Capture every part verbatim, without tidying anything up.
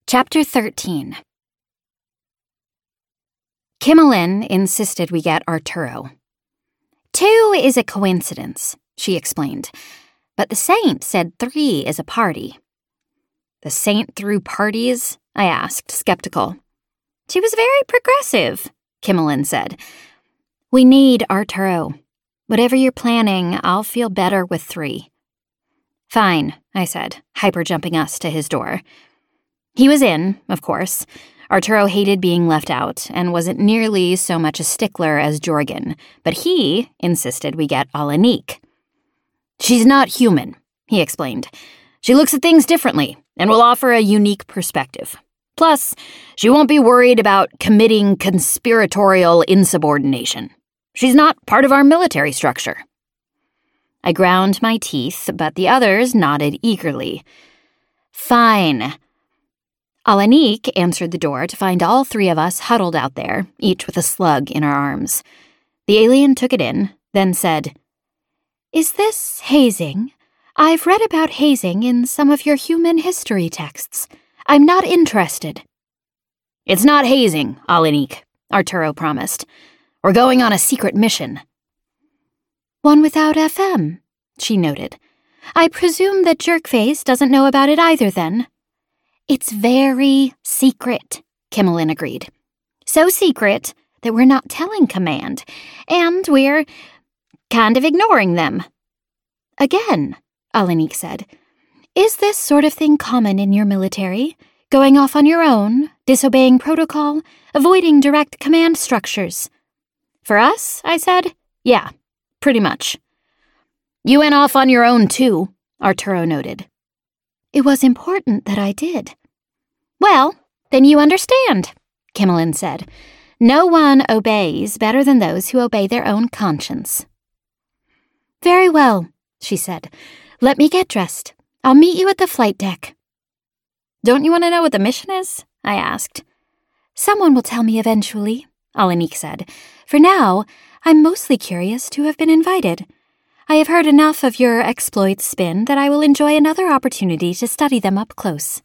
Chapter thirteen. Kimmelin insisted we get Arturo. Two is a coincidence, she explained, but the saint said three is a party. The saint threw parties? I asked, skeptical. She was very progressive, Kimmelin said. We need Arturo. Whatever you're planning, I'll feel better with three. Fine, I said, hyper-jumping us to his door. He was in, of course. Arturo hated being left out and wasn't nearly so much a stickler as Jorgen, but he insisted we get Alanik. She's not human, he explained. She looks at things differently and will offer a unique perspective. Plus, she won't be worried about committing conspiratorial insubordination. She's not part of our military structure. I ground my teeth, but the others nodded eagerly. Fine. Alanik answered the door to find all three of us huddled out there, each with a slug in our arms. The alien took it in, then said, Is this hazing? I've read about hazing in some of your human history texts. I'm not interested. It's not hazing, Alanik, Arturo promised. We're going on a secret mission. One without F M, she noted. I presume that Jerkface doesn't know about it either, then. It's very secret, Kimmelin agreed. So secret that we're not telling Command, and we're kind of ignoring them. Again, Alanik said, is this sort of thing common in your military? Going off on your own, disobeying protocol, avoiding direct command structures? For us, I said, yeah, pretty much. You went off on your own, too, Arturo noted. It was important that I did. Well, then you understand, Kimmelin said. No one obeys better than those who obey their own conscience. Very well, she said. Let me get dressed. I'll meet you at the flight deck. Don't you want to know what the mission is? I asked. Someone will tell me eventually, Alanik said. For now, I'm mostly curious to have been invited. I have heard enough of your exploits, Spin, that I will enjoy another opportunity to study them up close.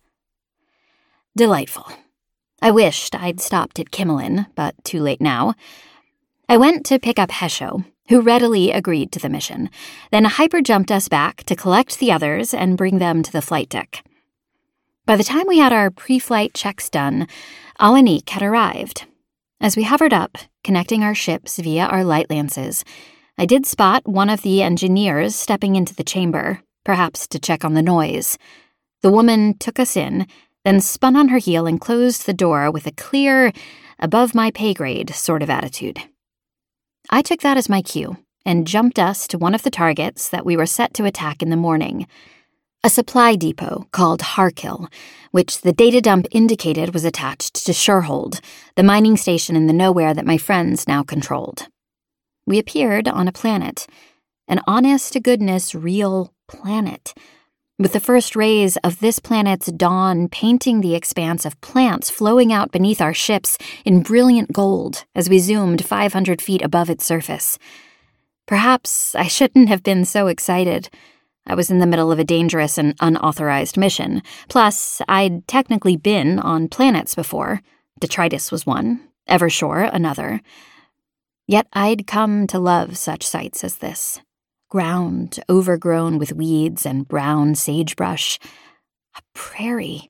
Delightful. I wished I'd stopped at Kimmelin, but too late now. I went to pick up Hesho, who readily agreed to the mission, then hyper-jumped us back to collect the others and bring them to the flight deck. By the time we had our pre-flight checks done, Alanik had arrived. As we hovered up, connecting our ships via our light lances, I did spot one of the engineers stepping into the chamber, perhaps to check on the noise. The woman took us in, then spun on her heel and closed the door with a clear, above-my-pay-grade sort of attitude. I took that as my cue and jumped us to one of the targets that we were set to attack in the morning, a supply depot called Harkill, which the data dump indicated was attached to Sherhold, the mining station in the nowhere that my friends now controlled. We appeared on a planet, an honest-to-goodness real planet, with the first rays of this planet's dawn painting the expanse of plants flowing out beneath our ships in brilliant gold as we zoomed five hundred feet above its surface. Perhaps I shouldn't have been so excited. I was in the middle of a dangerous and unauthorized mission. Plus, I'd technically been on planets before. Detritus was one, Evershore another. Yet I'd come to love such sights as this. Ground overgrown with weeds and brown sagebrush. A prairie.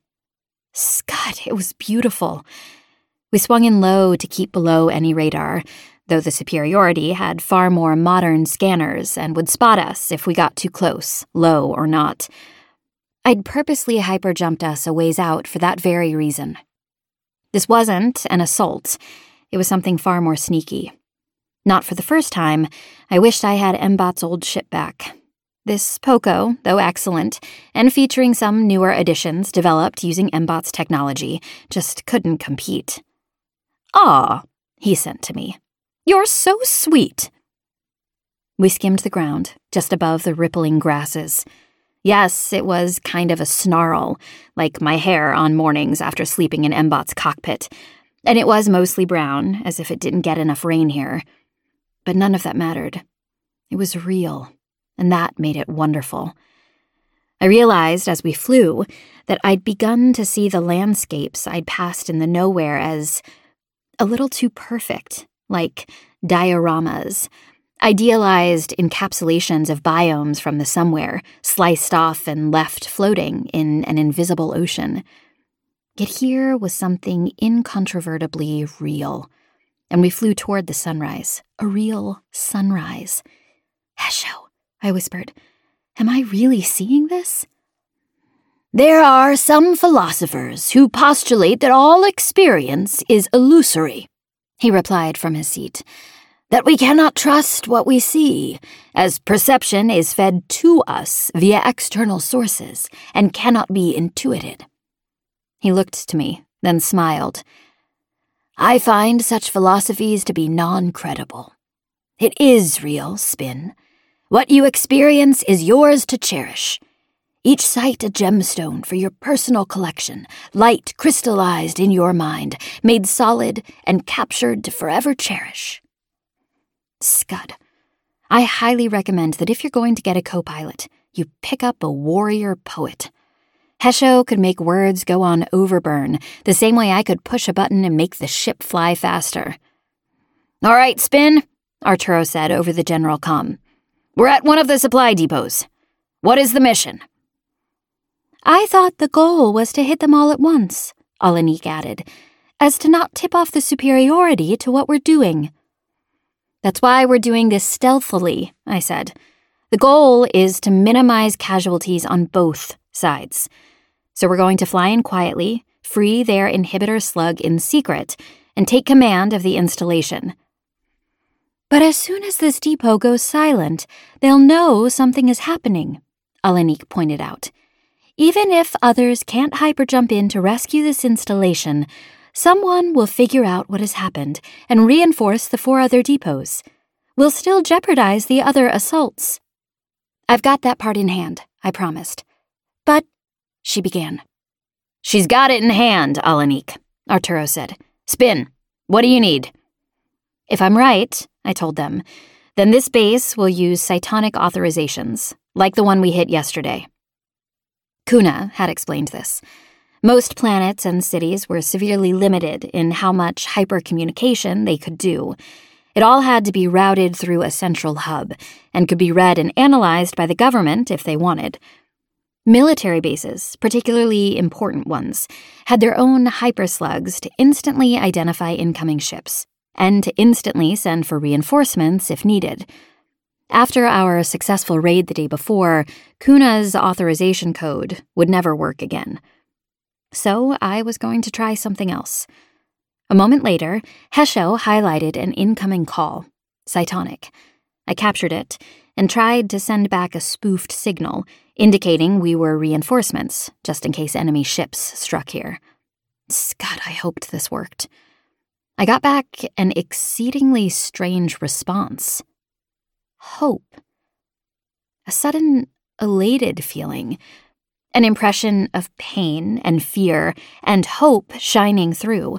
Scud, it was beautiful. We swung in low to keep below any radar, though the Superiority had far more modern scanners and would spot us if we got too close, low or not. I'd purposely hyper-jumped us a ways out for that very reason. This wasn't an assault. It was something far more sneaky. Not for the first time, I wished I had Mbot's old ship back. This Poco, though excellent, and featuring some newer additions developed using Mbot's technology, just couldn't compete. "Aw," he sent to me. "You're so sweet." We skimmed the ground, just above the rippling grasses. Yes, it was kind of a snarl, like my hair on mornings after sleeping in Mbot's cockpit, and it was mostly brown, as if it didn't get enough rain here. But none of that mattered. It was real, and that made it wonderful. I realized as we flew that I'd begun to see the landscapes I'd passed in the nowhere as a little too perfect, like dioramas, idealized encapsulations of biomes from the somewhere, sliced off and left floating in an invisible ocean. Yet here was something incontrovertibly real, and we flew toward the sunrise, a real sunrise. "Hesho," I whispered, "am I really seeing this?" "There are some philosophers who postulate that all experience is illusory," he replied from his seat, "that we cannot trust what we see, as perception is fed to us via external sources and cannot be intuited." He looked to me, then smiled. "I find such philosophies to be non-credible. It is real, Spin. What you experience is yours to cherish. Each sight a gemstone for your personal collection, light crystallized in your mind, made solid and captured to forever cherish." Scud. I highly recommend that if you're going to get a co-pilot, you pick up a warrior poet. Hesho could make words go on overburn, the same way I could push a button and make the ship fly faster. "All right, Spin," Arturo said over the general comm. "We're at one of the supply depots. What is the mission?" "I thought the goal was to hit them all at once," Alanik added, "as to not tip off the superiority to what we're doing." "That's why we're doing this stealthily," I said. "The goal is to minimize casualties on both sides. So we're going to fly in quietly, free their inhibitor slug in secret, and take command of the installation." "But as soon as this depot goes silent, they'll know something is happening," Alanik pointed out. "Even if others can't hyperjump in to rescue this installation, someone will figure out what has happened and reinforce the four other depots. We'll still jeopardize the other assaults." "I've got that part in hand," I promised. "But," she began. "She's got it in hand, Alanik," Arturo said. "Spin, what do you need?" "If I'm right," I told them, "then this base will use cytonic authorizations, like the one we hit yesterday." Kuna had explained this. Most planets and cities were severely limited in how much hypercommunication they could do. It all had to be routed through a central hub and could be read and analyzed by the government if they wanted. Military bases, particularly important ones, had their own hyperslugs to instantly identify incoming ships and to instantly send for reinforcements if needed. After our successful raid the day before, Kuna's authorization code would never work again. So I was going to try something else. A moment later, Hesho highlighted an incoming call, cytonic. I captured it and tried to send back a spoofed signal, indicating we were reinforcements, just in case enemy ships struck here. God, I hoped this worked. I got back an exceedingly strange response. Hope. A sudden, elated feeling. An impression of pain and fear and hope shining through.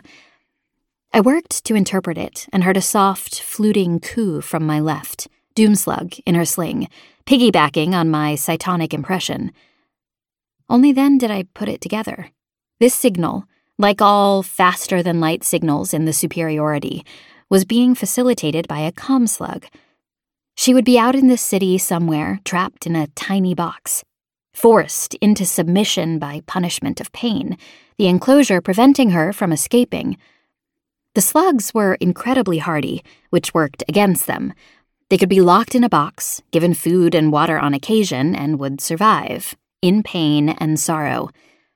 I worked to interpret it and heard a soft, fluting coo from my left, Doomslug in her sling, piggybacking on my cytonic impression. Only then did I put it together. This signal, like all faster-than-light signals in the superiority, was being facilitated by a comm slug. She would be out in this city somewhere, trapped in a tiny box, forced into submission by punishment of pain, the enclosure preventing her from escaping. The slugs were incredibly hardy, which worked against them. They could be locked in a box, given food and water on occasion, and would survive, in pain and sorrow.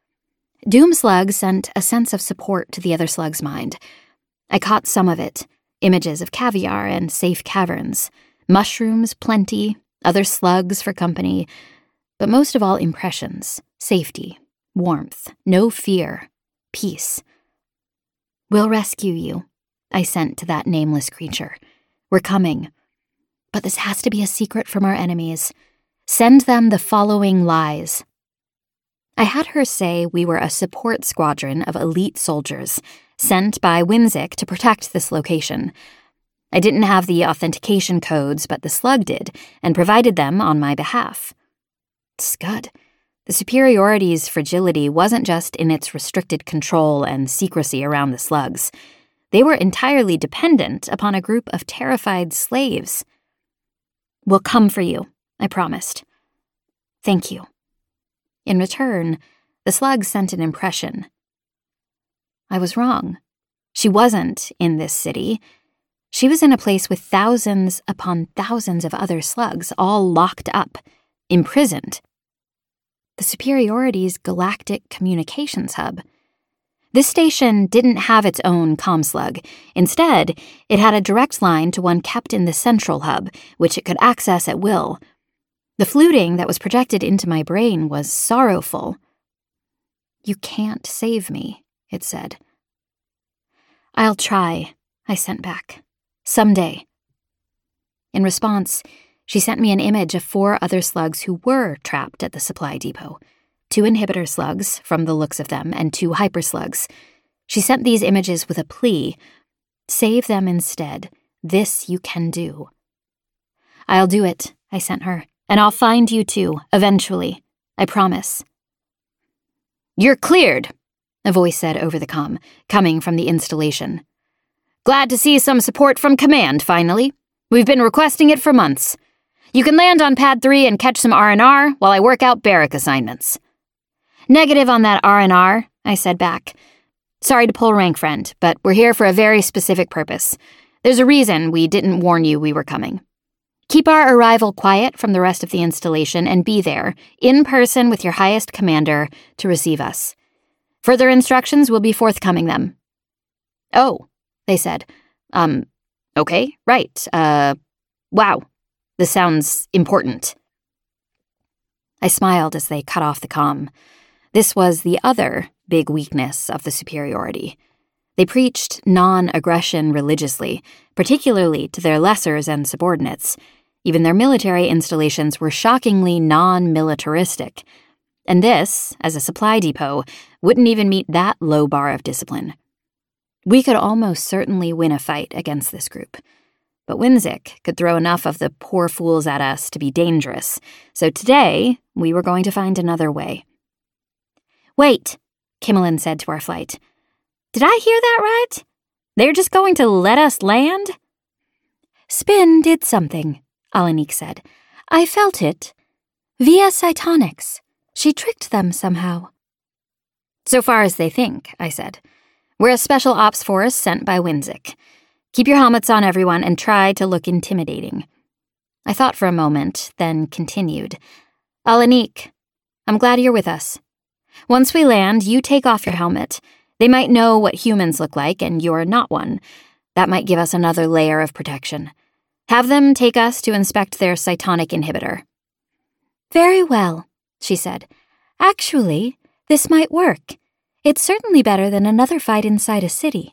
Doomslug sent a sense of support to the other slug's mind. I caught some of it, images of caviar and safe caverns, mushrooms plenty, other slugs for company, but most of all impressions, safety, warmth, no fear, peace. "We'll rescue you," I sent to that nameless creature. "We're coming. But this has to be a secret from our enemies. Send them the following lies." I had her say we were a support squadron of elite soldiers, sent by Winzik to protect this location. I didn't have the authentication codes, but the slug did, and provided them on my behalf. Scud. The superiority's fragility wasn't just in its restricted control and secrecy around the slugs. They were entirely dependent upon a group of terrified slaves. "We'll come for you," I promised. "Thank you." In return, the slugs sent an impression. I was wrong. She wasn't in this city. She was in a place with thousands upon thousands of other slugs, all locked up, imprisoned. The superiority's galactic communications hub. This station didn't have its own comslug. Instead, it had a direct line to one kept in the central hub, which it could access at will. The fluting that was projected into my brain was sorrowful. "You can't save me," it said. "I'll try," I sent back. "Someday." In response, she sent me an image of four other slugs who were trapped at the supply depot. Two inhibitor slugs, from the looks of them, and two hyperslugs. She sent these images with a plea. "Save them instead. This you can do." "I'll do it," I sent her, "and I'll find you too, eventually. I promise." "You're cleared," a voice said over the comm, coming from the installation. "Glad to see some support from command, finally. We've been requesting it for months. You can land on Pad three and catch some R and R while I work out barrack assignments." "Negative on that R and R, I said back. "Sorry to pull rank, friend, but we're here for a very specific purpose. There's a reason we didn't warn you we were coming. Keep our arrival quiet from the rest of the installation and be there, in person with your highest commander, to receive us. Further instructions will be forthcoming then." "Oh," they said. Um, okay, right. Uh, wow. This sounds important." I smiled as they cut off the comm. This was the other big weakness of the superiority. They preached non-aggression religiously, particularly to their lessers and subordinates. Even their military installations were shockingly non-militaristic. And this, as a supply depot, wouldn't even meet that low bar of discipline. We could almost certainly win a fight against this group. But Winzik could throw enough of the poor fools at us to be dangerous, so today we were going to find another way. "Wait," Kimmelin said to our flight. "Did I hear that right? They're just going to let us land?" "Spin did something," Alanik said. "I felt it. Via cytonics. She tricked them somehow." "So far as they think," I said. "We're a special ops force sent by Winzik. Keep your helmets on, everyone, and try to look intimidating." I thought for a moment, then continued. "Alanik, I'm glad you're with us. Once we land, you take off your helmet. They might know what humans look like, and you're not one. That might give us another layer of protection. Have them take us to inspect their cytonic inhibitor." "Very well," she said. "Actually, this might work. It's certainly better than another fight inside a city."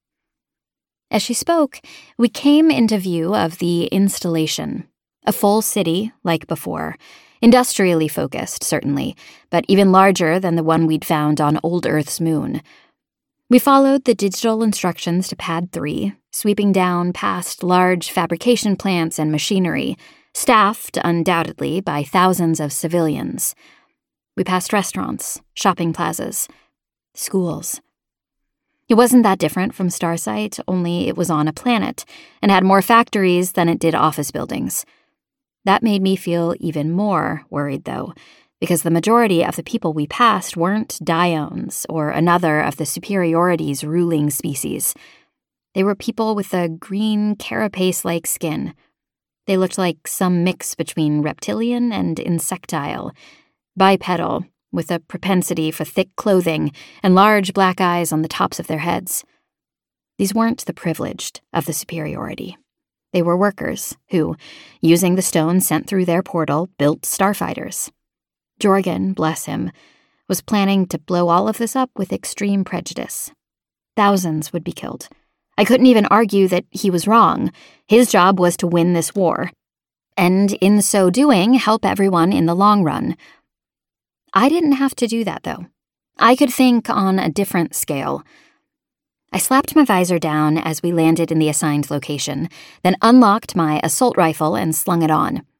As she spoke, we came into view of the installation. A full city, like before. Industrially focused, certainly, but even larger than the one we'd found on Old Earth's moon. We followed the digital instructions to Pad three, sweeping down past large fabrication plants and machinery, staffed, undoubtedly, by thousands of civilians. We passed restaurants, shopping plazas, schools. It wasn't that different from Starsight, only it was on a planet, and had more factories than it did office buildings. That made me feel even more worried, though, because the majority of the people we passed weren't Diones or another of the superiority's ruling species. They were people with a green carapace-like skin. They looked like some mix between reptilian and insectile, bipedal, with a propensity for thick clothing and large black eyes on the tops of their heads. These weren't the privileged of the superiority. They were workers who, using the stone sent through their portal, built starfighters. Jorgen, bless him, was planning to blow all of this up with extreme prejudice. Thousands would be killed. I couldn't even argue that he was wrong. His job was to win this war, and in so doing, help everyone in the long run. I didn't have to do that, though. I could think on a different scale. I slapped my visor down as we landed in the assigned location, then unlocked my assault rifle and slung it on.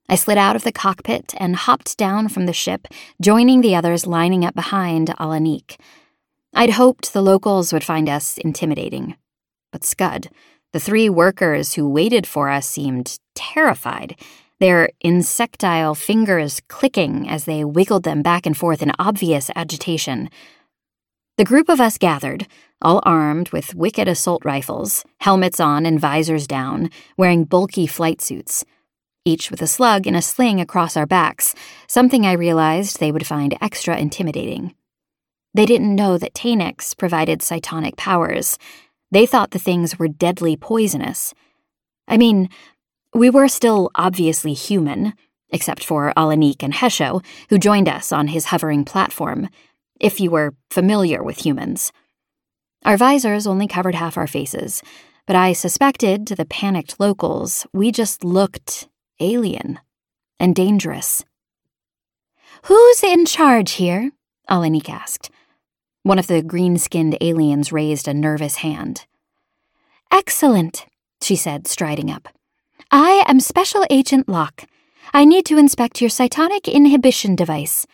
I slid out of the cockpit and hopped down from the ship, joining the others lining up behind Alanik. I'd hoped the locals would find us intimidating. But Scud, the three workers who waited for us, seemed terrified, their insectile fingers clicking as they wiggled them back and forth in obvious agitation. The group of us gathered, all armed with wicked assault rifles, helmets on and visors down, wearing bulky flight suits, each with a slug in a sling across our backs, something I realized they would find extra intimidating. They didn't know that Taenix provided cytonic powers. They thought the things were deadly poisonous. I mean, we were still obviously human, except for Alanik and Hesho, who joined us on his hovering platform, if you were familiar with humans. Our visors only covered half our faces, but I suspected to the panicked locals we just looked alien and dangerous. "Who's in charge here?" Alanik asked. One of the green-skinned aliens raised a nervous hand. "Excellent," she said, striding up. "I am Special Agent Locke. I need to inspect your cytonic inhibition device."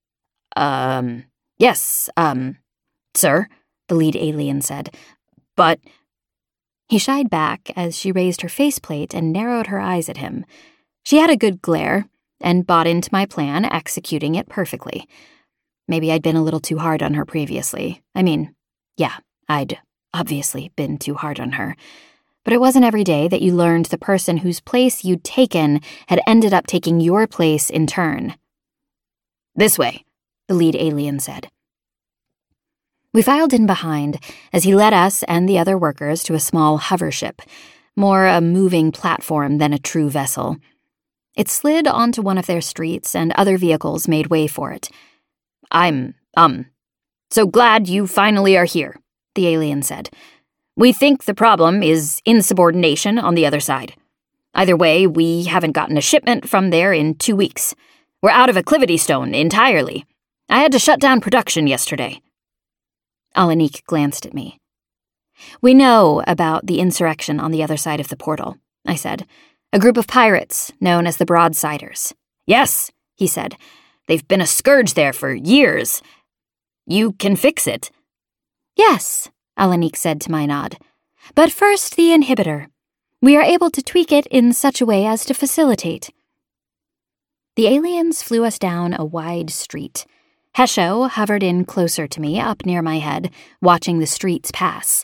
Um, yes, um, sir, the lead alien said, but... He shied back as she raised her faceplate and narrowed her eyes at him. She had a good glare, and bought into my plan, executing it perfectly. Maybe I'd been a little too hard on her previously. I mean, yeah, I'd obviously been too hard on her. But it wasn't every day that you learned the person whose place you'd taken had ended up taking your place in turn. "This way," the lead alien said. We filed in behind as he led us and the other workers to a small hover ship, more a moving platform than a true vessel. It slid onto one of their streets, and other vehicles made way for it. I'm, um, so glad you finally are here," the alien said. "We think the problem is insubordination on the other side. Either way, we haven't gotten a shipment from there in two weeks. We're out of Acclivity Stone entirely. I had to shut down production yesterday." Alanik glanced at me. "We know about the insurrection on the other side of the portal," I said. "A group of pirates known as the Broadsiders." "Yes," he said. "They've been a scourge there for years. You can fix it." "Yes," Alanik said to my nod. "But first the inhibitor. We are able to tweak it in such a way as to facilitate." The aliens flew us down a wide street. Hesho hovered in closer to me, up near my head, watching the streets pass.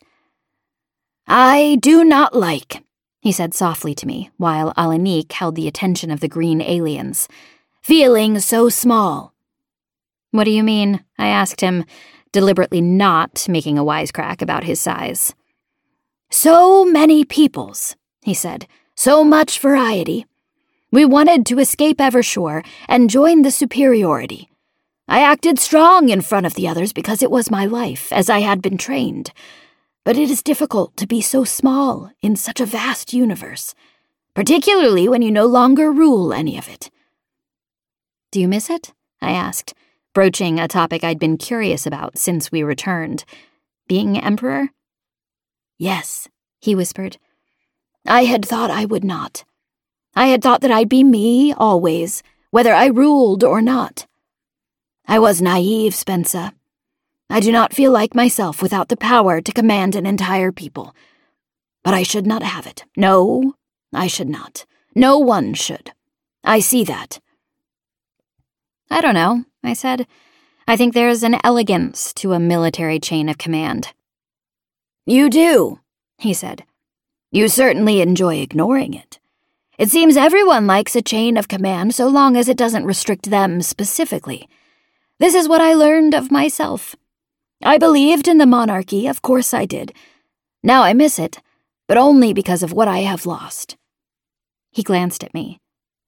"I do not like," he said softly to me, while Alanik held the attention of the green aliens, "feeling so small." "What do you mean?" I asked him, deliberately not making a wisecrack about his size. "So many peoples," he said. "So much variety. We wanted to escape Evershore and join the superiority. I acted strong in front of the others because it was my life, as I had been trained. But it is difficult to be so small in such a vast universe, particularly when you no longer rule any of it." "Do you miss it?" I asked, broaching a topic I'd been curious about since we returned. "Being emperor?" "Yes," he whispered. "I had thought I would not. I had thought that I'd be me always, whether I ruled or not. I was naive, Spensa. I do not feel like myself without the power to command an entire people. But I should not have it. No, I should not. No one should. I see that." "I don't know," I said. "I think there's an elegance to a military chain of command." "You do," he said. "You certainly enjoy ignoring it. It seems everyone likes a chain of command so long as it doesn't restrict them specifically. This is what I learned of myself. I believed in the monarchy, of course I did. Now I miss it, but only because of what I have lost." He glanced at me.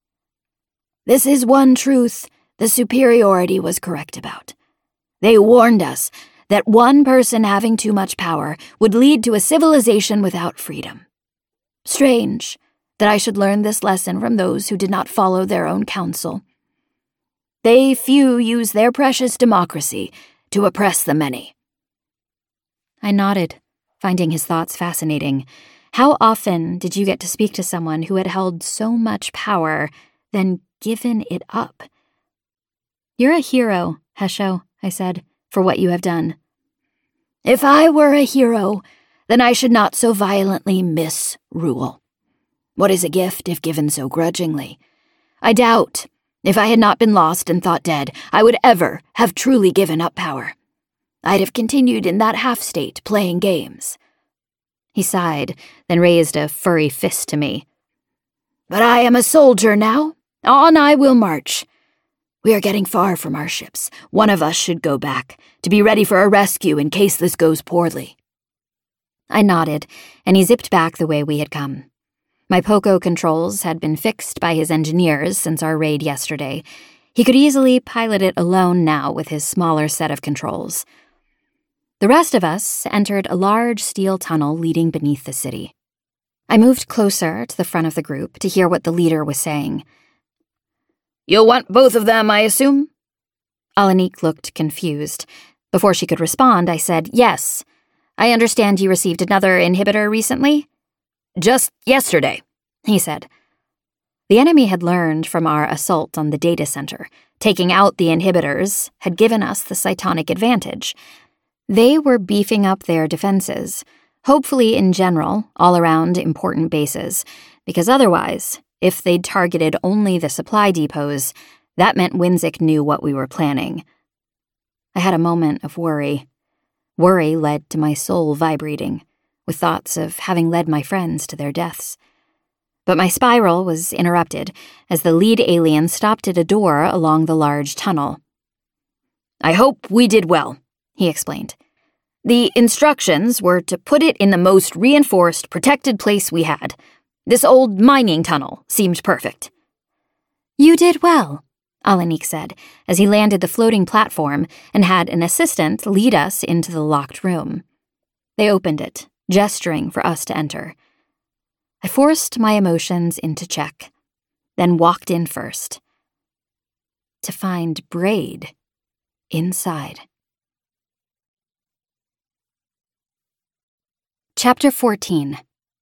"This is one truth the superiority was correct about. They warned us that one person having too much power would lead to a civilization without freedom. Strange that I should learn this lesson from those who did not follow their own counsel. They few use their precious democracy to oppress the many." I nodded, finding his thoughts fascinating. How often did you get to speak to someone who had held so much power then given it up. "You're a hero, Hesho," I said, "for what you have done." "If I were a hero, then I should not so violently misrule. What is a gift if given so grudgingly? I doubt, if I had not been lost and thought dead, I would ever have truly given up power. I'd have continued in that half-state, playing games." He sighed, then raised a furry fist to me. "But I am a soldier now. On I will march. We are getting far from our ships. One of us should go back, to be ready for a rescue in case this goes poorly." I nodded, and he zipped back the way we had come. My Poco controls had been fixed by his engineers since our raid yesterday. He could easily pilot it alone now with his smaller set of controls. The rest of us entered a large steel tunnel leading beneath the city. I moved closer to the front of the group to hear what the leader was saying. "You'll want both of them, I assume?" Alanik looked confused. Before she could respond, I said, "Yes. I understand you received another inhibitor recently?" "Just yesterday," he said. The enemy had learned from our assault on the data center. Taking out the inhibitors had given us the cytonic advantage. They were beefing up their defenses, hopefully in general, all around important bases, because otherwise, if they'd targeted only the supply depots, that meant Winzik knew what we were planning. I had a moment of worry. Worry led to my soul vibrating, with thoughts of having led my friends to their deaths. But my spiral was interrupted as the lead alien stopped at a door along the large tunnel. "I hope we did well," he explained. "The instructions were to put it in the most reinforced, protected place we had. This old mining tunnel seemed perfect." "You did well," Alanik said, as he landed the floating platform and had an assistant lead us into the locked room. They opened it, gesturing for us to enter. I forced my emotions into check, then walked in first, to find Braid inside. Chapter fourteen.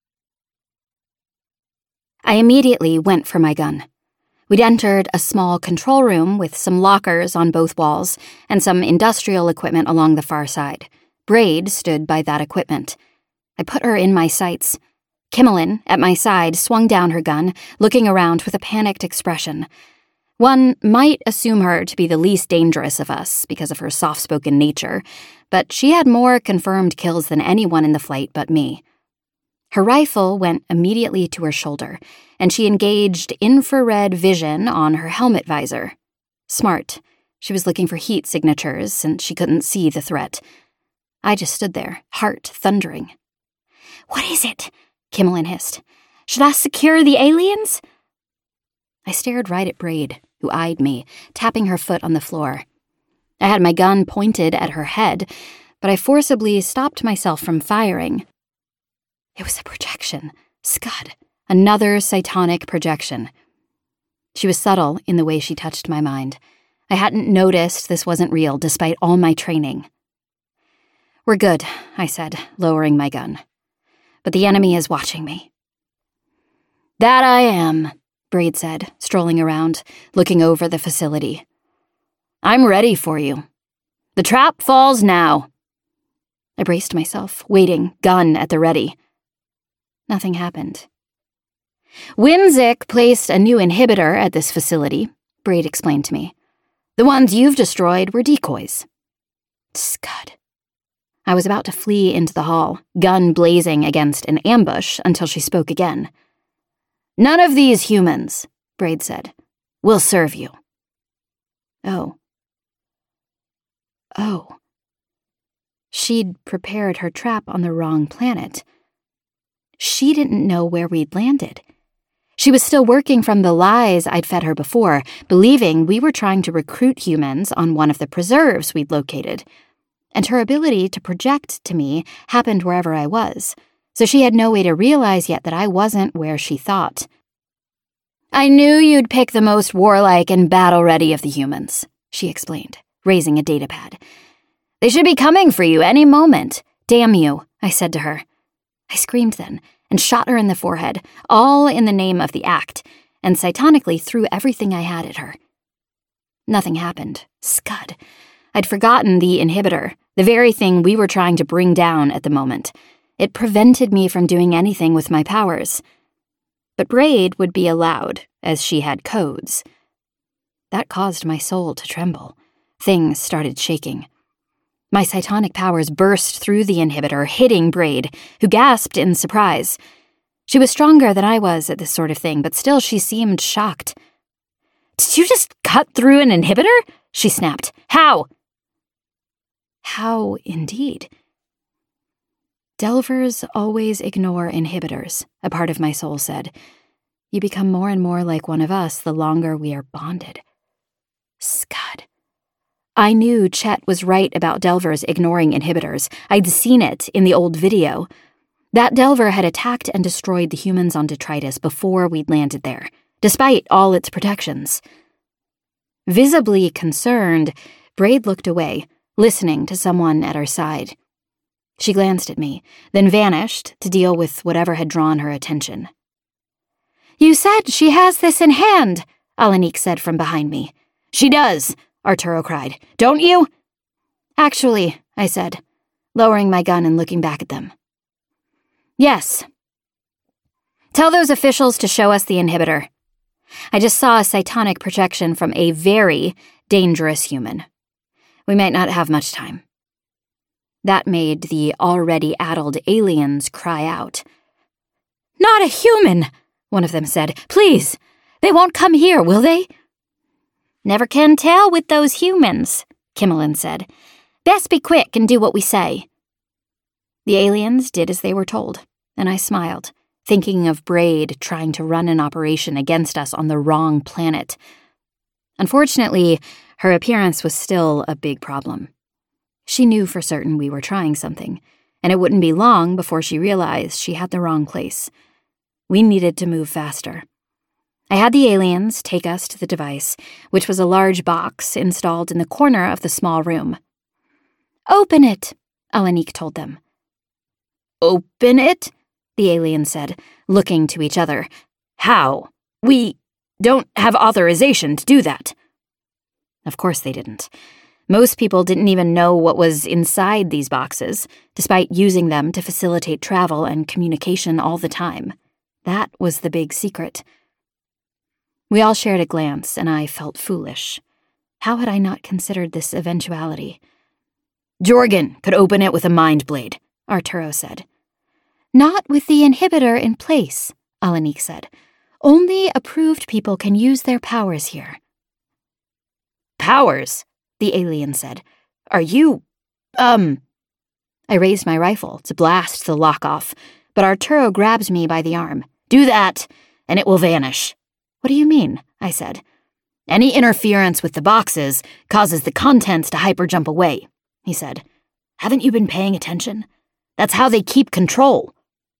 I immediately went for my gun. We'd entered a small control room with some lockers on both walls and some industrial equipment along the far side. Braid stood by that equipment. I put her in my sights. Kimmelin, at my side, swung down her gun, looking around with a panicked expression. One might assume her to be the least dangerous of us because of her soft-spoken nature, but she had more confirmed kills than anyone in the flight but me. Her rifle went immediately to her shoulder, and she engaged infrared vision on her helmet visor. Smart. She was looking for heat signatures since she couldn't see the threat. I just stood there, heart thundering. "What is it?" Kimmelin hissed. "Should I secure the aliens?" I stared right at Braid, who eyed me, tapping her foot on the floor. I had my gun pointed at her head, but I forcibly stopped myself from firing. It was a projection. Scud. Another cytonic projection. She was subtle in the way she touched my mind. I hadn't noticed this wasn't real, despite all my training. "We're good," I said, lowering my gun. "But the enemy is watching me." "That I am," Braid said, strolling around, looking over the facility. "I'm ready for you. The trap falls now." I braced myself, waiting, gun at the ready. Nothing happened. "Winzik placed a new inhibitor at this facility," Braid explained to me. "The ones you've destroyed were decoys." Scud. I was about to flee into the hall, gun blazing against an ambush, until she spoke again. "None of these humans," Braid said, "will serve you." Oh. Oh. She'd prepared her trap on the wrong planet. She didn't know where we'd landed. She was still working from the lies I'd fed her before, believing we were trying to recruit humans on one of the preserves we'd located. And her ability to project to me happened wherever I was, so she had no way to realize yet that I wasn't where she thought. "I knew you'd pick the most warlike and battle-ready of the humans," she explained, raising a datapad. "They should be coming for you any moment." "Damn you," I said to her. I screamed then and shot her in the forehead, all in the name of the act, and cytonically threw everything I had at her. Nothing happened. Scud. I'd forgotten the inhibitor, the very thing we were trying to bring down at the moment. It prevented me from doing anything with my powers. But Braid would be allowed, as she had codes. That caused my soul to tremble. Things started shaking. My cytonic powers burst through the inhibitor, hitting Braid, who gasped in surprise. She was stronger than I was at this sort of thing, but still she seemed shocked. "Did you just cut through an inhibitor?" she snapped. "How?" How, indeed. Delvers always ignore inhibitors, a part of my soul said. You become more and more like one of us the longer we are bonded. Scud. I knew Chet was right about Delvers ignoring inhibitors. I'd seen it in the old video. That Delver had attacked and destroyed the humans on Detritus before we'd landed there, despite all its protections. Visibly concerned, Braid looked away, listening to someone at her side. She glanced at me, then vanished to deal with whatever had drawn her attention. "You said she has this in hand," Alanik said from behind me. "She does," Arturo cried. "Don't you?" "Actually," I said, lowering my gun and looking back at them. "Yes. Tell those officials to show us the inhibitor." I just saw a cytonic projection from a very dangerous human. We might not have much time. That made the already addled aliens cry out. "Not a human," one of them said. "Please, they won't come here, will they?" "Never can tell with those humans," Kimmelin said. "Best be quick and do what we say." The aliens did as they were told, and I smiled, thinking of Braid trying to run an operation against us on the wrong planet. Unfortunately, her appearance was still a big problem. She knew for certain we were trying something, and it wouldn't be long before she realized she had the wrong place. We needed to move faster. I had the aliens take us to the device, which was a large box installed in the corner of the small room. "Open it," Alanik told them. "Open it?" the alien said, looking to each other. "How? We don't have authorization to do that." Of course they didn't. Most people didn't even know what was inside these boxes, despite using them to facilitate travel and communication all the time. That was the big secret. We all shared a glance, and I felt foolish. How had I not considered this eventuality? "Jorgen could open it with a mind blade," Arturo said. "Not with the inhibitor in place," Alanik said. "Only approved people can use their powers here." "Powers?" the alien said. "Are you, um..." I raised my rifle to blast the lock off, but Arturo grabbed me by the arm. "Do that, and it will vanish." "What do you mean?" I said. "Any interference with the boxes causes the contents to hyperjump away," he said. "Haven't you been paying attention? That's how they keep control."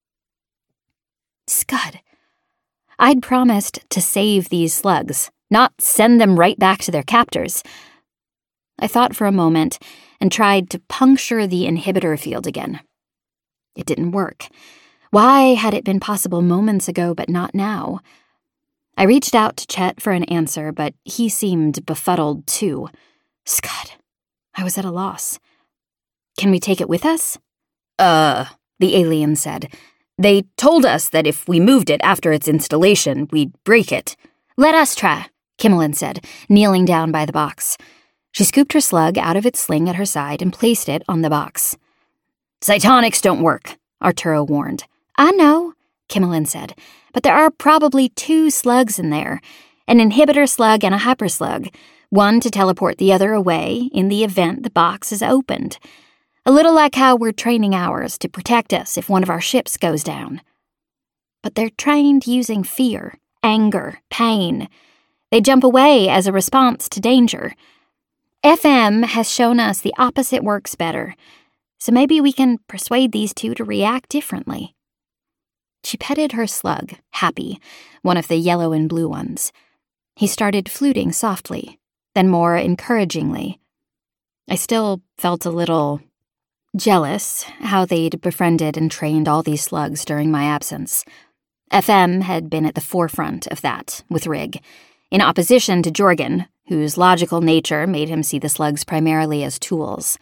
Scud. I'd promised to save these slugs, not send them right back to their captors. I thought for a moment and tried to puncture the inhibitor field again. It didn't work. Why had it been possible moments ago but not now? I reached out to Chet for an answer, but he seemed befuddled too. Scud. I was at a loss. "Can we take it with us?" Uh, the alien said. "They told us that if we moved it after its installation, we'd break it." "Let us try," Kimmelin said, kneeling down by the box. She scooped her slug out of its sling at her side and placed it on the box. "Cytonics don't work," Arturo warned. "I know," Kimmelin said, "but there are probably two slugs in there, an inhibitor slug and a hyperslug, one to teleport the other away in the event the box is opened. A little like how we're training ours to protect us if one of our ships goes down. But they're trained using fear, anger, pain. They jump away as a response to danger. F M has shown us the opposite works better, so maybe we can persuade these two to react differently." She petted her slug, Happy, one of the yellow and blue ones. He started fluting softly, then more encouragingly. I still felt a little jealous how they'd befriended and trained all these slugs during my absence. F M had been at the forefront of that with Rig, in opposition to Jorgen, whose logical nature made him see the slugs primarily as tools.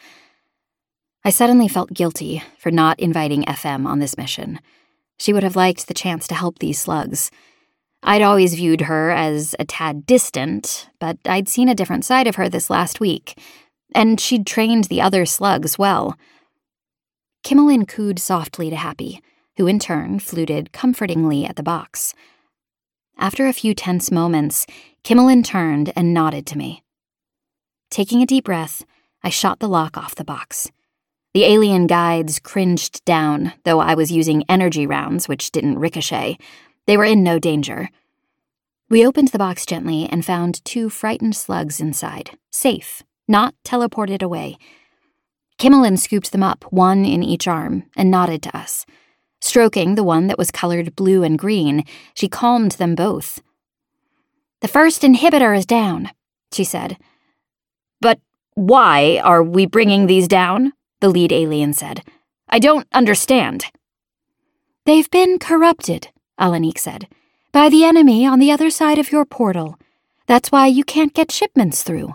I suddenly felt guilty for not inviting F M on this mission. She would have liked the chance to help these slugs. I'd always viewed her as a tad distant, but I'd seen a different side of her this last week, and she'd trained the other slugs well. Kimmelin cooed softly to Happy, who in turn fluted comfortingly at the box. After a few tense moments, Kimmelin turned and nodded to me. Taking a deep breath, I shot the lock off the box. The alien guides cringed down, though I was using energy rounds, which didn't ricochet. They were in no danger. We opened the box gently and found two frightened slugs inside, safe, not teleported away. Kimmelin scooped them up, one in each arm, and nodded to us. Stroking the one that was colored blue and green, she calmed them both. "The first inhibitor is down," she said. "But why are we bringing these down?" the lead alien said. "I don't understand." "They've been corrupted," Alanik said, "by the enemy on the other side of your portal. That's why you can't get shipments through."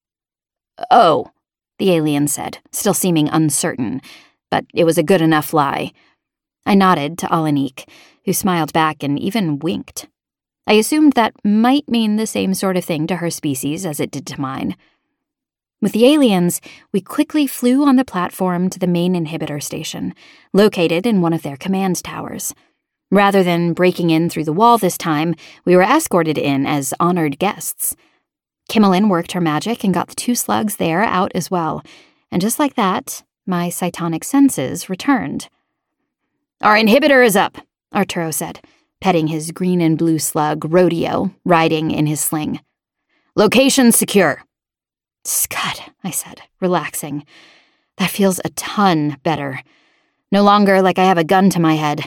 "Oh," the alien said, still seeming uncertain, but it was a good enough lie. I nodded to Alanik, who smiled back and even winked. I assumed that might mean the same sort of thing to her species as it did to mine. With the aliens, we quickly flew on the platform to the main inhibitor station, located in one of their command towers. Rather than breaking in through the wall this time, we were escorted in as honored guests. Kimmelin worked her magic and got the two slugs there out as well, and just like that, my cytonic senses returned. "Our inhibitor is up," Arturo said, petting his green and blue slug, Rodeo, riding in his sling. "Location secure." "Scud," I said, relaxing. "That feels a ton better. No longer like I have a gun to my head."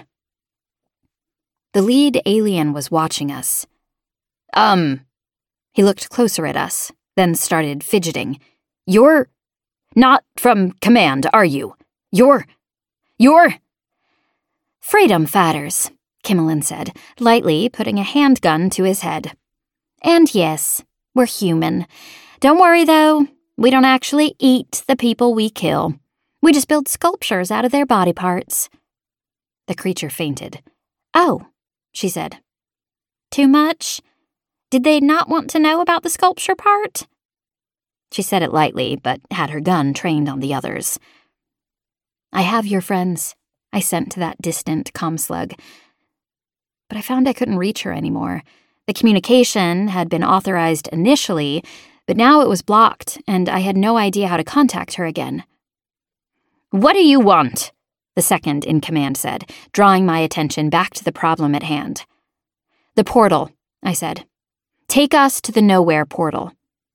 The lead alien was watching us. Um, he looked closer at us, then started fidgeting. "You're not from command, are you? You're... you're... Freedom fighters," Kimmelin said, lightly putting a handgun to his head. "And yes, we're human. Don't worry, though. We don't actually eat the people we kill. We just build sculptures out of their body parts." The creature fainted. "Oh," she said. "Too much? Did they not want to know about the sculpture part?" She said it lightly, but had her gun trained on the others. "I have your friends," I sent to that distant comslug. But I found I couldn't reach her anymore. The communication had been authorized initially, but now it was blocked, and I had no idea how to contact her again. "What do you want?" the second in command said, drawing my attention back to the problem at hand. "The portal," I said. "Take us to the nowhere portal."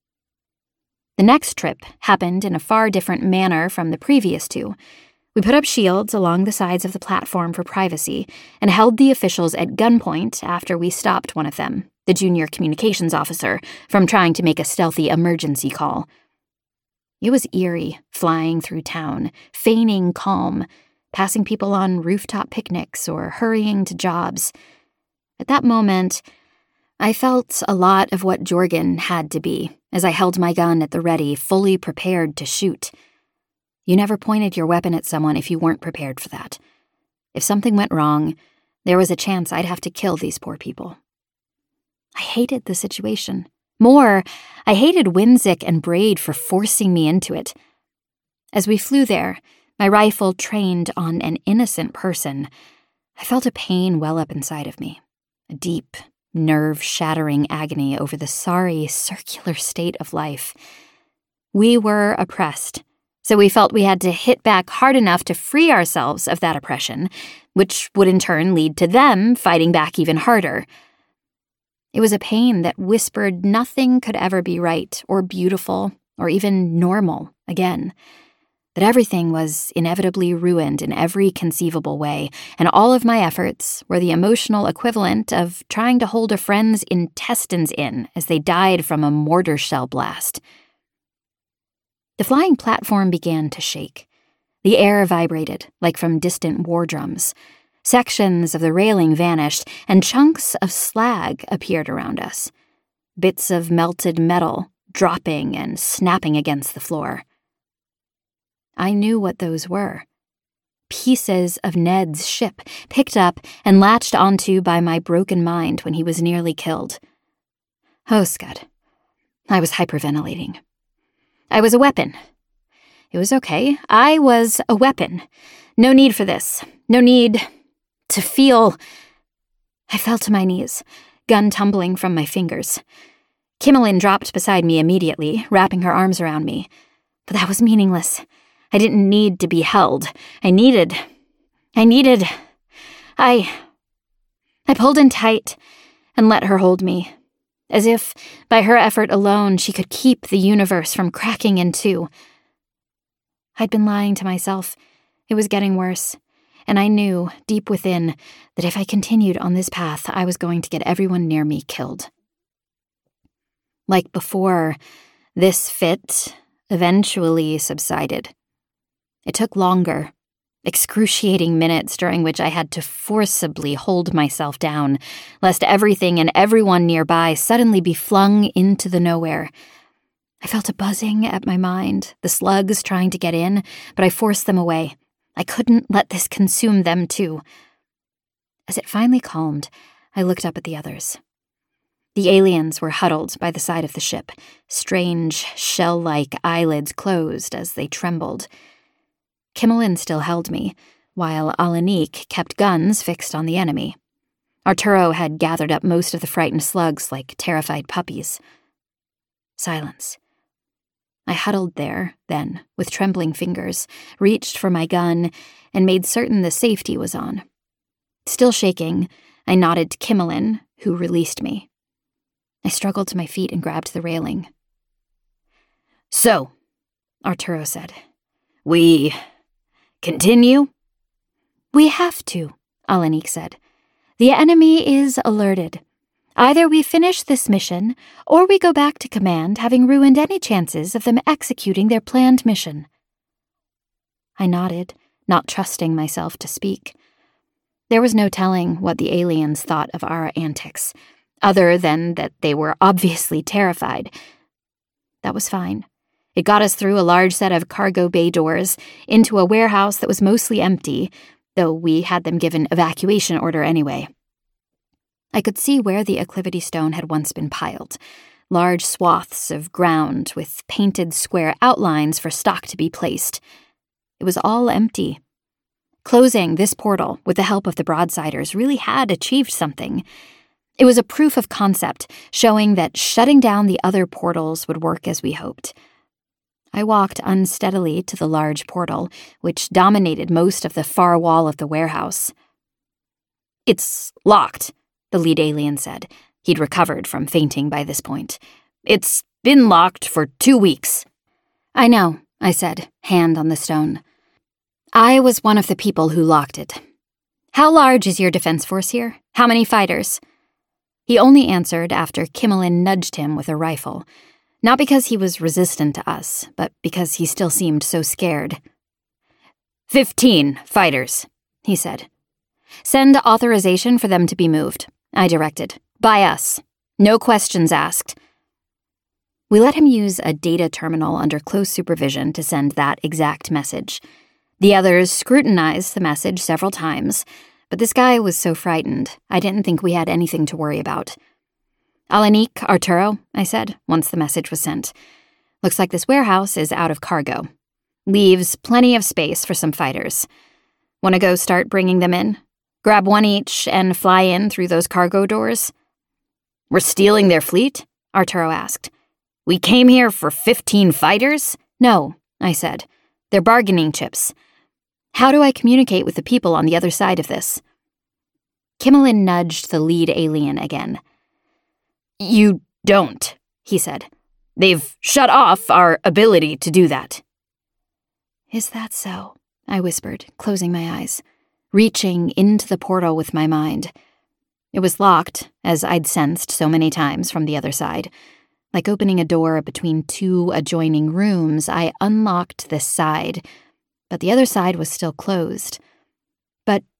The next trip happened in a far different manner from the previous two. We put up shields along the sides of the platform for privacy and held the officials at gunpoint after we stopped one of them, the junior communications officer, from trying to make a stealthy emergency call. It was eerie, flying through town, feigning calm, passing people on rooftop picnics or hurrying to jobs. At that moment, I felt a lot of what Jorgen had to be as I held my gun at the ready, fully prepared to shoot. You never pointed your weapon at someone if you weren't prepared for that. If something went wrong, there was a chance I'd have to kill these poor people. I hated the situation. More, I hated Winzik and Braid for forcing me into it. As we flew there, my rifle trained on an innocent person, I felt a pain well up inside of me, a deep, nerve-shattering agony over the sorry, circular state of life. We were oppressed, so we felt we had to hit back hard enough to free ourselves of that oppression, which would in turn lead to them fighting back even harder. It was a pain that whispered nothing could ever be right or beautiful or even normal again, that everything was inevitably ruined in every conceivable way, and all of my efforts were the emotional equivalent of trying to hold a friend's intestines in as they died from a mortar shell blast. The flying platform began to shake. The air vibrated, like from distant war drums. Sections of the railing vanished, and chunks of slag appeared around us. Bits of melted metal dropping and snapping against the floor. I knew what those were. Pieces of Ned's ship, picked up and latched onto by my broken mind when he was nearly killed. Oh, Scud. I was hyperventilating. I was a weapon. It was okay. I was a weapon. No need for this. No need to feel... I fell to my knees, gun tumbling from my fingers. Kimmelin dropped beside me immediately, wrapping her arms around me. But that was meaningless. I didn't need to be held. I needed... I needed... I... I pulled in tight and let her hold me, as if, by her effort alone, she could keep the universe from cracking in two. I'd been lying to myself. It was getting worse, and I knew, deep within, that if I continued on this path, I was going to get everyone near me killed. Like before, this fit eventually subsided. It took longer, excruciating minutes during which I had to forcibly hold myself down, lest everything and everyone nearby suddenly be flung into the nowhere. I felt a buzzing at my mind, the slugs trying to get in, but I forced them away. I couldn't let this consume them too. As it finally calmed, I looked up at the others. The aliens were huddled by the side of the ship, strange, shell-like eyelids closed as they trembled. Kimmelin still held me, while Alanik kept guns fixed on the enemy. Arturo had gathered up most of the frightened slugs like terrified puppies. Silence. I huddled there, then, with trembling fingers, reached for my gun, and made certain the safety was on. Still shaking, I nodded to Kimmelin, who released me. I struggled to my feet and grabbed the railing. "So," Arturo said, "we continue?" "We have to," Alanik said. "The enemy is alerted. Either we finish this mission, or we go back to command, having ruined any chances of them executing their planned mission." I nodded, not trusting myself to speak. There was no telling what the aliens thought of our antics, other than that they were obviously terrified. That was fine. It got us through a large set of cargo bay doors, into a warehouse that was mostly empty, though we had them given evacuation order anyway. I could see where the acclivity stone had once been piled, large swaths of ground with painted square outlines for stock to be placed. It was all empty. Closing this portal with the help of the Broadsiders really had achieved something. It was a proof of concept, showing that shutting down the other portals would work as we hoped. I walked unsteadily to the large portal, which dominated most of the far wall of the warehouse. "It's locked," the lead alien said. He'd recovered from fainting by this point. "It's been locked for two weeks. "I know," I said, hand on the stone. "I was one of the people who locked it. How large is your defense force here? How many fighters?" He only answered after Kimmelin nudged him with a rifle, not because he was resistant to us, but because he still seemed so scared. Fifteen fighters, he said. "Send authorization for them to be moved," I directed. "By us. No questions asked." We let him use a data terminal under close supervision to send that exact message. The others scrutinized the message several times, but this guy was so frightened, I didn't think we had anything to worry about. "Alanik, Arturo," I said, once the message was sent. "Looks like this warehouse is out of cargo. Leaves plenty of space for some fighters. Want to go start bringing them in? Grab one each and fly in through those cargo doors?" "We're stealing their fleet?" Arturo asked. "We came here for fifteen fighters?" "No," I said. "They're bargaining chips. How do I communicate with the people on the other side of this?" Kimmelin nudged the lead alien again. "You don't," he said. "They've shut off our ability to do that." "Is that so?" I whispered, closing my eyes, reaching into the portal with my mind. It was locked, as I'd sensed so many times from the other side. Like opening a door between two adjoining rooms, I unlocked this side, but the other side was still closed. But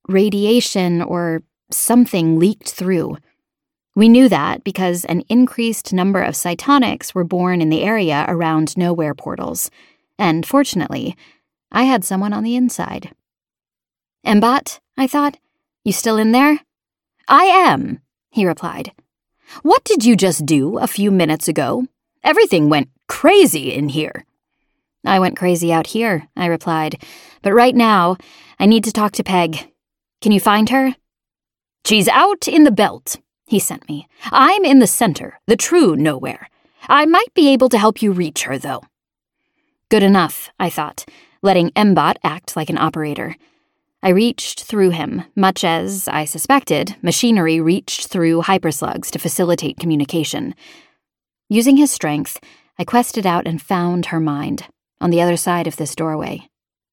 radiation or something leaked through. We knew that because an increased number of cytonics were born in the area around nowhere portals, and fortunately, I had someone on the inside. "Embot," I thought, "you still in there?" "I am," he replied. "What did you just do a few minutes ago? Everything went crazy in here." "I went crazy out here," I replied, "but right now, I need to talk to Peg. Can you find her?" "She's out in the belt," he sent me. "I'm in the center, the true nowhere. I might be able to help you reach her, though." Good enough, I thought, letting Embot act like an operator. I reached through him, much as, I suspected, machinery reached through hyperslugs to facilitate communication. Using his strength, I quested out and found her mind, on the other side of this doorway.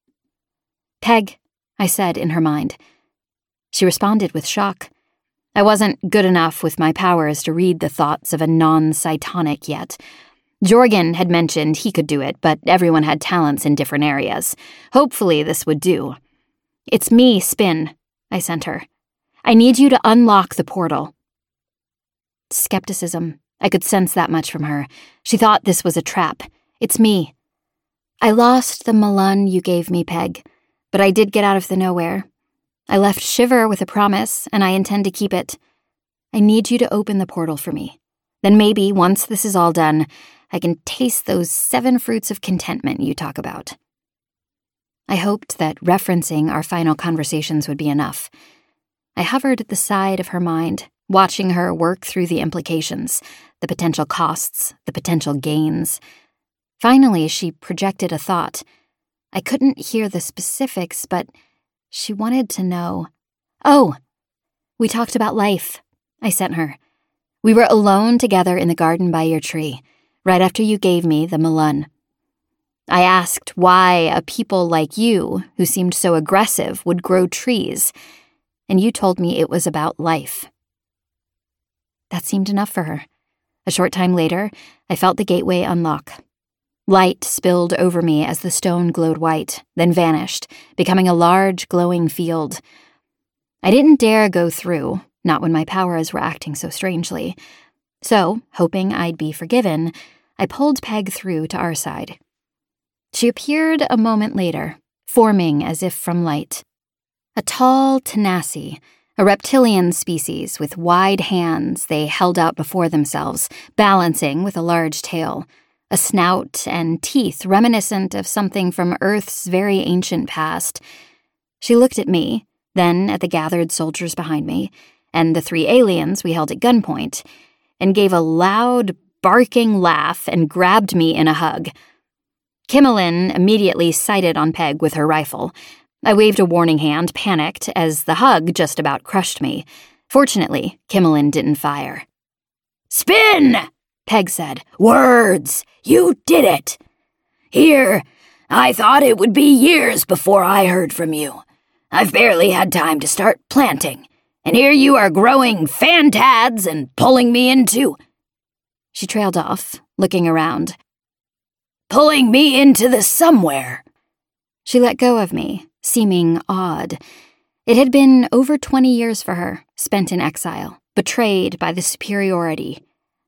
"Peg," I said in her mind. She responded with shock. I wasn't good enough with my powers to read the thoughts of a non-cytonic yet. Jorgen had mentioned he could do it, but everyone had talents in different areas. Hopefully this would do. "It's me, Spin," I sent her. "I need you to unlock the portal." Skepticism. I could sense that much from her. She thought this was a trap. "It's me." "I lost the Malun you gave me, Peg, but I did get out of the nowhere. I left Shiver with a promise, and I intend to keep it. I need you to open the portal for me. Then maybe, once this is all done, I can taste those seven fruits of contentment you talk about." I hoped that referencing our final conversations would be enough. I hovered at the side of her mind, watching her work through the implications, the potential costs, the potential gains. Finally, she projected a thought. I couldn't hear the specifics, but she wanted to know. "Oh, we talked about life," I sent her. "We were alone together in the garden by your tree, right after you gave me the Malun. I asked why a people like you, who seemed so aggressive, would grow trees, and you told me it was about life." That seemed enough for her. A short time later, I felt the gateway unlock. Light spilled over me as the stone glowed white, then vanished, becoming a large, glowing field. I didn't dare go through, not when my powers were acting so strangely. So, hoping I'd be forgiven, I pulled Peg through to our side. She appeared a moment later, forming as if from light. A tall Tenassi, a reptilian species with wide hands they held out before themselves, balancing with a large tail, a snout and teeth reminiscent of something from Earth's very ancient past. She looked at me, then at the gathered soldiers behind me, and the three aliens we held at gunpoint, and gave a loud, barking laugh and grabbed me in a hug. Kimmelin immediately sighted on Peg with her rifle. I waved a warning hand, panicked, as the hug just about crushed me. Fortunately, Kimmelin didn't fire. "Spin!" Peg said. "Words! You did it! Here, I thought it would be years before I heard from you. I've barely had time to start planting, and here you are growing fantads and pulling me into..." She trailed off, looking around. "Pulling me into the somewhere." She let go of me, seeming odd. It had been over twenty years for her, spent in exile, betrayed by the superiority.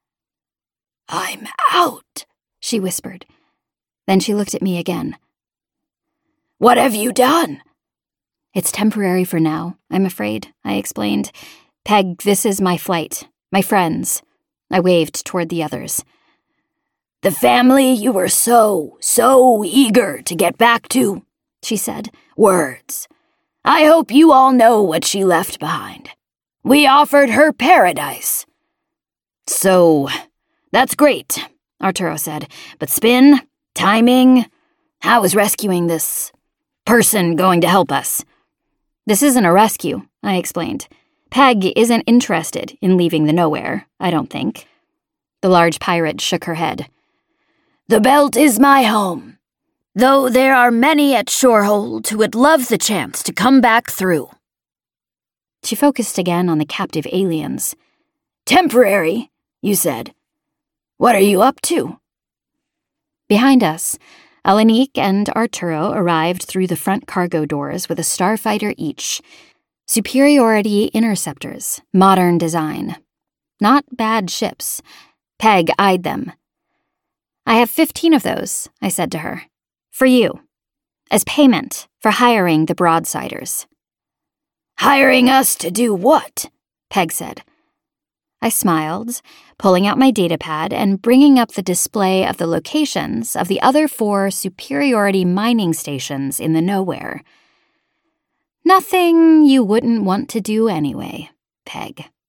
"I'm out," she whispered. Then she looked at me again. "What have you done?" "It's temporary for now, I'm afraid," I explained. "Peg, this is my flight. My friends." I waved toward the others. "The family you were so, so eager to get back to," she said. "Words. I hope you all know what she left behind. We offered her paradise." "So, that's great," Arturo said. "But Spin, timing, how is rescuing this person going to help us?" "This isn't a rescue," I explained. "Peg isn't interested in leaving the nowhere, I don't think." The large pirate shook her head. "The belt is my home, though there are many at Shorehold who would love the chance to come back through." She focused again on the captive aliens. "Temporary, you said. What are you up to?" Behind us, Alanik and Arturo arrived through the front cargo doors with a starfighter each. Superiority interceptors, modern design. Not bad ships. Peg eyed them. I have fifteen of those, I said to her. For you. As payment for hiring the Broadsiders. Hiring us to do what? Peg said. I smiled, pulling out my datapad and bringing up the display of the locations of the other four superiority mining stations in the nowhere. Nothing you wouldn't want to do anyway, Peg.